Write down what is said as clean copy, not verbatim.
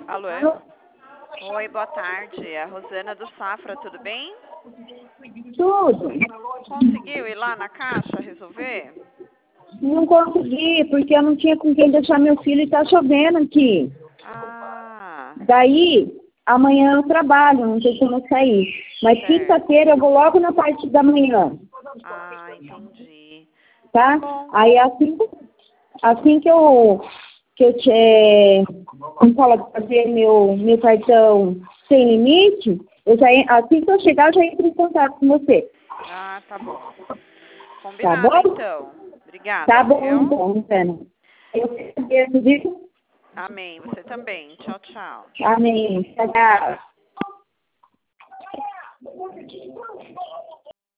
Alô? Oi, boa tarde. É a Rosana do Safra, tudo bem? Tudo. Conseguiu ir lá na caixa resolver? Não consegui, porque eu não tinha com quem deixar meu filho e tá chovendo aqui. Ah, Daí, amanhã eu trabalho, não sei como sair. Mas certo. quinta-feira eu vou logo na parte da manhã, Ah, entendi. tá? Bom, Aí assim que eu te, como fala, fazer meu cartão sem limite, assim que eu chegar, eu já entro em contato com você. ah, tá bom. Tá Combinado, bom? então. Obrigada, Tá bom, viu? então, Rosana. Eu te agradeço, viu? Amém. Você também. Tchau, tchau. Amém. Tchau, tchau.